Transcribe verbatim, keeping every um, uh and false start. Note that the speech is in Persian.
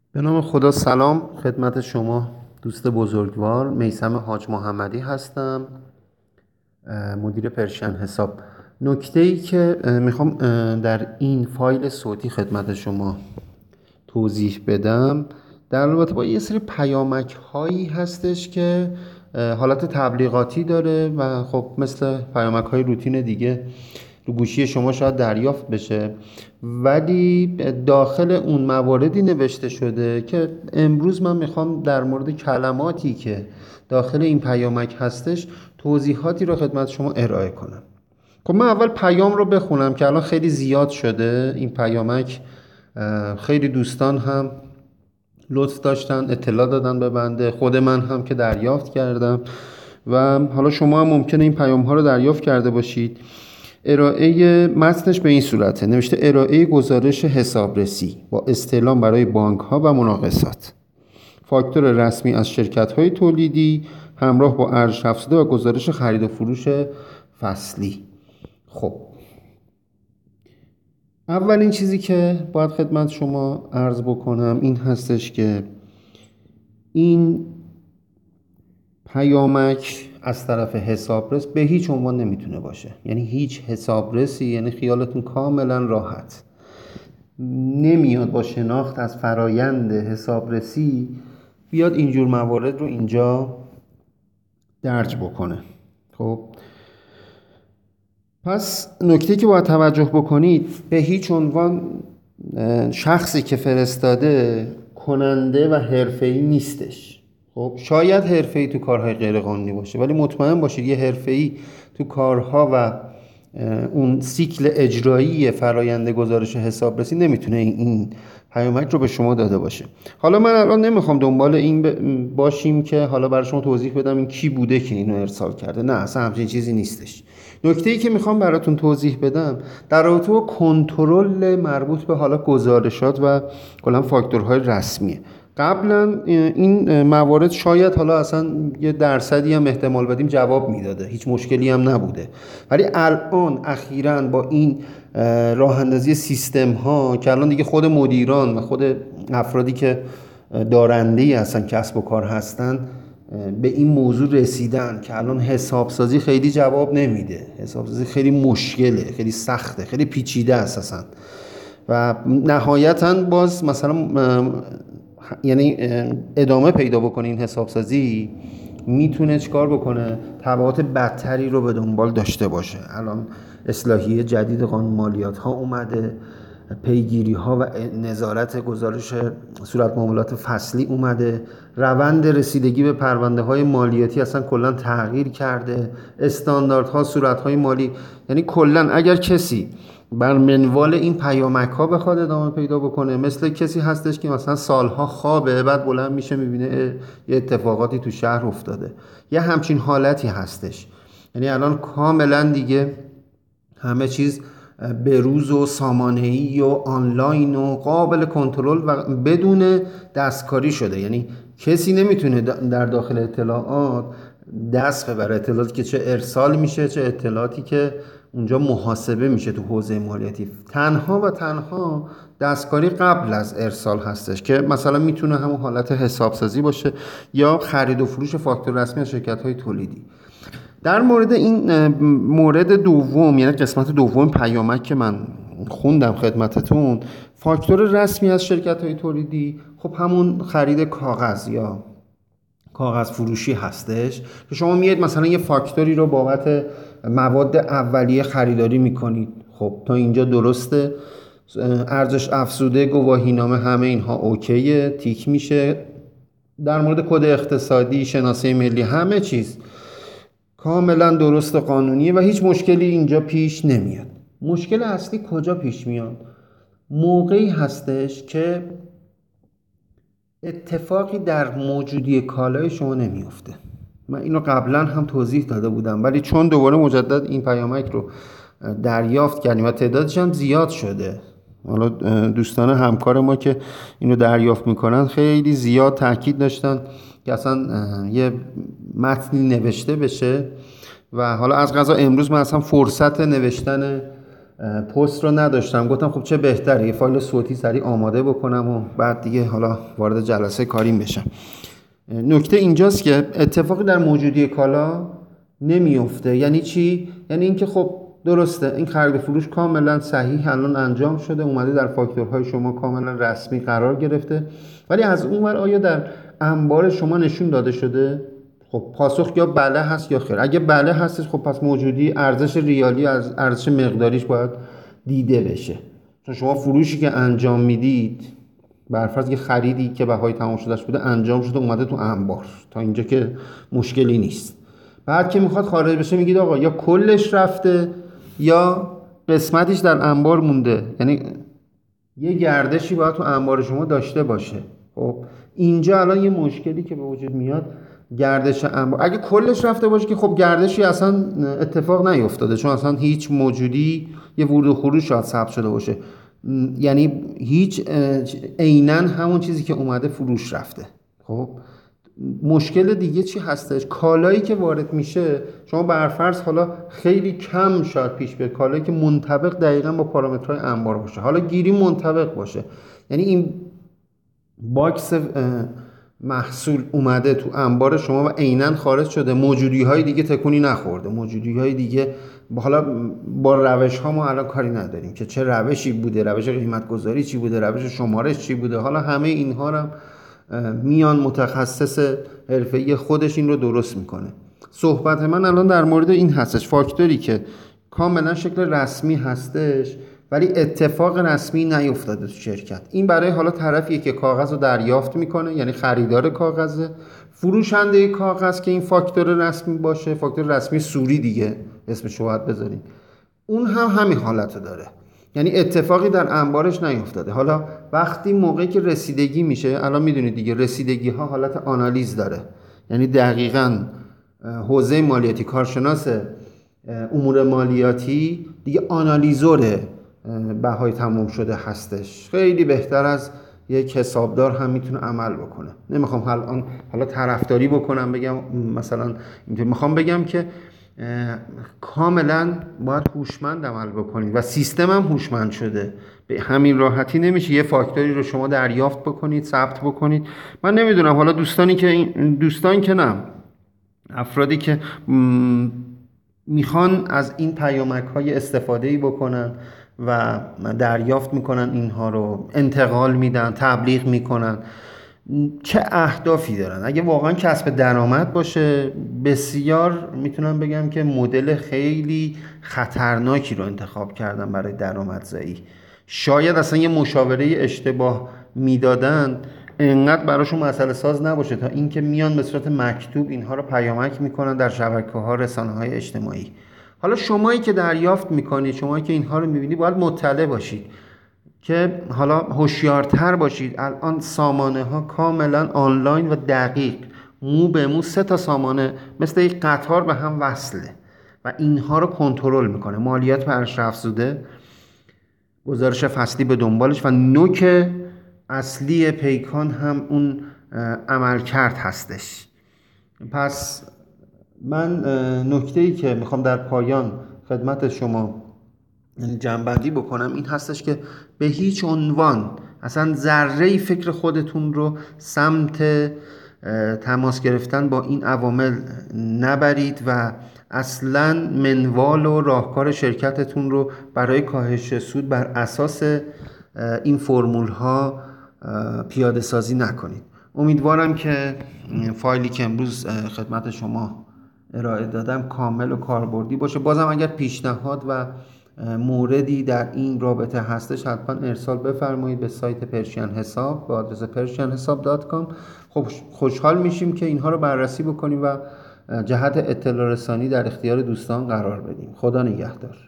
به نام خدا. سلام خدمت شما دوست بزرگوار. میثم حاج محمدی هستم، مدیر پرشن حساب. نکته ای که میخوام در این فایل صوتی خدمت شما توضیح بدم در رابطه با یه سری پیامک هایی هستش که حالت تبلیغاتی داره و خب مثل پیامک های روتین دیگه رو گوشی شما شاید دریافت بشه، ولی داخل اون مواردی نوشته شده که امروز من میخوام در مورد کلماتی که داخل این پیامک هستش توضیحاتی رو خدمت شما ارائه کنم. خب من اول پیام رو بخونم که الان خیلی زیاد شده این پیامک. خیلی دوستان هم لطف داشتن اطلاع دادن به بنده، خود من هم که دریافت کردم و حالا شما هم ممکنه این پیام ها رو دریافت کرده باشید. ارائه متنش به این صورته نوشته: ارائه گزارش حسابرسی با استعلام برای بانک ها و مناقصات، فاکتور رسمی از شرکت های تولیدی همراه با ارزش افزوده و گزارش خرید و فروش فصلی. خب اولین چیزی که باید خدمت شما عرض بکنم این هستش که این پیامک از طرف حسابرس به هیچ عنوان نمیتونه باشه. یعنی هیچ حسابرسی، یعنی خیالتون کاملا راحت، نمیاد با شناخت از فرایند حسابرسی بیاد اینجور موارد رو اینجا درج بکنه. خب پس نکته که باید توجه بکنید، به هیچ عنوان شخصی که فرستاده کننده و حرفه‌ای نیستش. خب شاید حرفه‌ای تو کارهای غیرقانونی باشه، ولی مطمئن باشید یه حرفه‌ای تو کارها و اون سیکل اجرایی فرایند گزارش حسابرسی نمیتونه این پیامک رو به شما داده باشه. حالا من الان نمیخوام دنبال این باشیم که حالا برای شما توضیح بدم این کی بوده که اینو ارسال کرده. نه، اصلا همچین چیزی نیستش. نکته‌ای که میخوام براتون توضیح بدم در رابطه با کنترل مربوط به حالا گزارشات و کلا فاکتورهای رسمیه. قبلا این موارد شاید حالا اصلا یه درصدی هم احتمال بدیم جواب میداده، هیچ مشکلی هم نبوده، ولی الان اخیراً با این راه اندازی سیستم ها که الان دیگه خود مدیران و خود افرادی که دارنده‌ای هستن، کسب و کار هستن، به این موضوع رسیدن که الان حسابسازی خیلی جواب نمیده. حسابسازی خیلی مشکله، خیلی سخته، خیلی پیچیده اساساً و نهایتاً باز مثلا یعنی ادامه پیدا بکنه این حسابسازی میتونه چیکار بکنه؟ تبعات بدتری رو به دنبال داشته باشه. الان اصلاحیه جدید قانون مالیات ها اومده، پیگیری ها و نظارت گزارش صورت معاملات فصلی اومده، روند رسیدگی به پرونده های مالیاتی اصلا کلا تغییر کرده، استانداردها، صورت های مالی، یعنی کلا اگر کسی بر منوال این پیامک ها بخواد ادامه پیدا بکنه، مثل کسی هستش که مثلا سالها خوابه، بعد بلند میشه میبینه یه اتفاقاتی تو شهر افتاده. یه همچین حالتی هستش. یعنی الان کاملا دیگه همه چیز بروز و سامانه‌ای و آنلاین و قابل کنترل و بدون دستکاری شده. یعنی کسی نمیتونه در داخل اطلاعات دست ببره، اطلاعاتی که چه ارسال میشه چه اطلاعاتی که اونجا محاسبه میشه تو حوزه مالیاتی. تنها و تنها دستکاری قبل از ارسال هستش که مثلا میتونه همون حالت حسابسازی باشه یا خرید و فروش فاکتور رسمی از شرکت‌های تولیدی. در مورد این مورد دوم، یعنی قسمت دوم پیامک که من خوندم خدمتتون، فاکتور رسمی از شرکت‌های تولیدی، خب همون خرید کاغذ یا کاغذ فروشی هستش که شما میاد مثلا یه فاکتوری رو بابت مواد اولیه خریداری میکنید. خب تا اینجا درسته، ارزش افزوده، گواهینامه، همه اینها اوکیه، تیک میشه. در مورد کد اقتصادی، شناسه ملی، همه چیز کاملا درست و قانونیه و هیچ مشکلی اینجا پیش نمیاد. مشکل اصلی کجا پیش میاد؟ موقعی هستش که اتفاقی در موجودی کالای شما نمیفته. من اینو قبلا هم توضیح داده بودم، ولی چون دوباره مجدد این پیامک رو دریافت کردیم و تعدادش هم زیاد شده، حالا دوستان همکار ما که اینو دریافت میکنن خیلی زیاد تاکید داشتن که اصلا یه متنی نوشته بشه و حالا از قضا امروز من اصلا فرصت نوشتن پست رو نداشتم، گفتم خب چه بهتره یه فایل صوتی سریع آماده بکنم و بعد دیگه حالا وارد جلسه کاریم بشم. نکته اینجاست که اتفاقی در موجودی کالا نمیفته. یعنی چی؟ یعنی اینکه خب درسته این خرید فروش کاملا صحیح الان انجام شده، اومده در فاکتورهای شما کاملا رسمی قرار گرفته، ولی از اون ور آیا در انبار شما نشون داده شده؟ خب پاسخ یا بله هست یا خیر. اگه بله هستش خب پس موجودی ارزش ریالی از ارزش مقداریش باید دیده بشه، چون شما فروشی که انجام میدید برفرض یه خریدی که بهای تمام شدهش بوده انجام شده اومده تو انبار، تا اینجا که مشکلی نیست. بعد که میخواد خارج بشه میگید آقا یا کلش رفته یا قسمتش در انبار مونده، یعنی یه گردشی باید تو انبار شما داشته باشه. خب اینجا الان یه مشکلی که به وجود میاد گردش انبار، اگه کلش رفته باشه که خب گردشی اصلا اتفاق نیفتاده، چون اصلا هیچ موجودی یه ورود و خروج شاید ثبت شده باشه، یعنی هیچ عیناً همون چیزی که اومده فروش رفته. خب مشکل دیگه چی هستش؟ کالایی که وارد میشه شما برفرض حالا خیلی کم شاید پیش بیاد کالایی که منطبق دقیقاً با پارامترهای انبار باشه، حالا گیری منطبق باشه، یعنی این باکس محصول اومده تو انبار شما و عیناً خارج شده، موجودی های دیگه تکونی نخورده، موجودی های دیگه حالا با روش ها ما الان کاری نداریم که چه روشی بوده، روش قیمت گذاری چی بوده، روش شمارش چی بوده، حالا همه اینها رو میان متخصص حرفه‌ای خودش این رو درست میکنه. صحبت من الان در مورد این هستش، فاکتوری که کاملا شکل رسمی هستش ولی اتفاق رسمی نیفتاده تو شرکت. این برای حالا طرفیه که کاغذ رو دریافت میکنه، یعنی خریدار کاغذه، فروشنده کاغذ که این فاکتور رسمی باشه، فاکتور رسمی سوری دیگه اسمش رو باید بذاریم، اون هم همین حالت داره، یعنی اتفاقی در انبارش نیفتاده. حالا وقتی موقعی که رسیدگی میشه، الان میدونید دیگه رسیدگی ها حالت آنالیز داره، یعنی دقیقاً حوزه مالیاتی، کارشناس امور مالیاتی دیگه آنالیزور بهای تمام شده هستش، خیلی بهتر از یک حسابدار هم میتونه عمل بکنه. نمیخوام حالا حالا طرفداری بکنم بگم مثلا اینطور، میخوام بگم که کاملا باید هوشمند عمل بکنید و سیستم هم هوشمند شده، به همین راحتی نمیشه یه فاکتوری رو شما دریافت بکنید ثبت بکنید. من نمیدونم حالا دوستانی که دوستان که نه افرادی که میخوان از این پیامک های استفاده‌ای بکنن و دریافت میکنن، اینها رو انتقال میدن، تبلیغ میکنن، چه اهدافی دارن؟ اگه واقعا کسب درآمد باشه بسیار میتونم بگم که مدل خیلی خطرناکی رو انتخاب کردن برای درآمدزایی. شاید اصلا یه مشاوره اشتباه میدادن انقدر براشون مسئله ساز نباشه تا اینکه میان به صورت مکتوب اینها رو پیامک میکنن در شبکه‌ها، رسانه‌های اجتماعی. حالا شمایی که دریافت میکنید، شمایی که اینها رو میبینید باید مطلع باشید که حالا هوشیارتر باشید. الان سامانه ها کاملا آنلاین و دقیق مو به مو سه تا سامانه مثل یک قطار به هم وصله و اینها رو کنترل میکنه. مالیات بر ارزش افزوده، گزارش فصلی به دنبالش و نوک اصلی پیکان هم اون عملکرد هستش. پس من نکته‌ای که میخوام در پایان خدمت شما جنبندی بکنم این هستش که به هیچ عنوان اصلا ذره‌ای فکر خودتون رو سمت تماس گرفتن با این عوامل نبرید و اصلا منوال و راهکار شرکتتون رو برای کاهش سود بر اساس این فرمول ها پیاده سازی نکنید. امیدوارم که فایلی که امروز خدمت شما ارائه دادم کامل و کاربردی باشه. بازم اگر پیشنهاد و موردی در این رابطه هستش حتما ارسال بفرمایید به سایت پرشین حساب با آدرس پرشین حساب دات کام. خب خوشحال میشیم که اینها رو بررسی بکنیم و جهت اطلاع رسانی در اختیار دوستان قرار بدیم. خدا نگهدار.